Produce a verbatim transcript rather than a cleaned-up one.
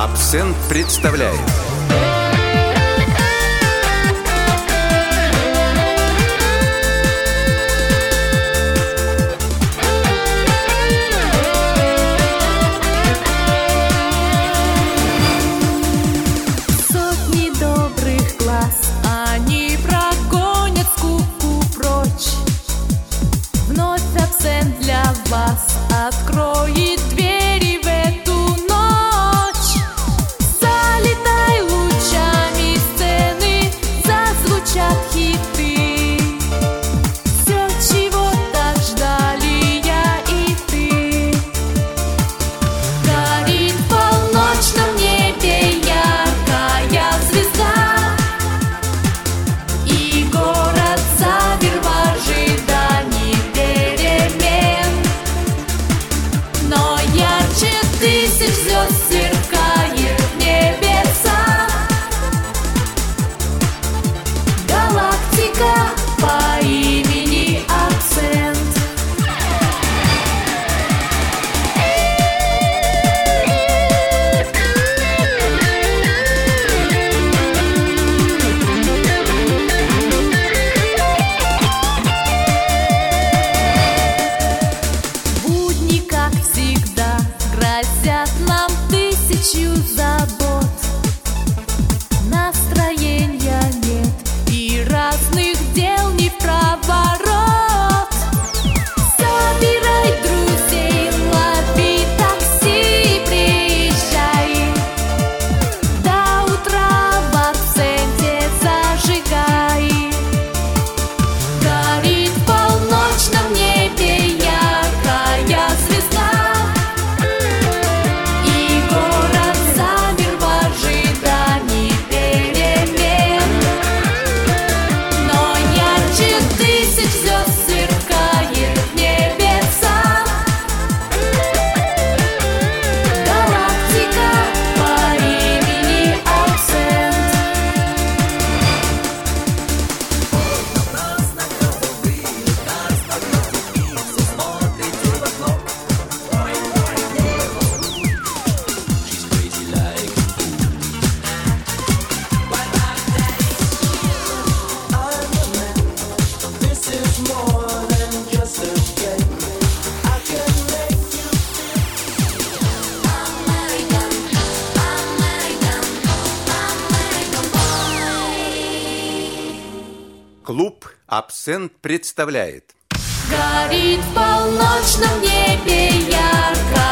Абсент представляет. Сотни добрых глаз, они прогонят скуку прочь. Вновь абсент для вас откроет двери в эту ночь. Залетай лучами сцены, зазвучат хиты. Все, чего так ждали я и ты. Горит в полночном небе яркая звезда, и город замер в ожидании перемен. Но ярче тысяч звезд сверкает небеса. Галактика по имени Абсент. Будни, как всегда, грозят нам тысячу забот. Настроения нет и разных дел не в проворот. Собирай друзей, лови такси, приезжай. До утра в Абсенте зажигай. Горит в полночном небе яркая звезда, и город замер в ожидании перемен. Но ярче тысяч звезд сверкает небеса. Галактика по имени Абсент. Клуб «Абсент» представляет. Горит в полночном небе ярко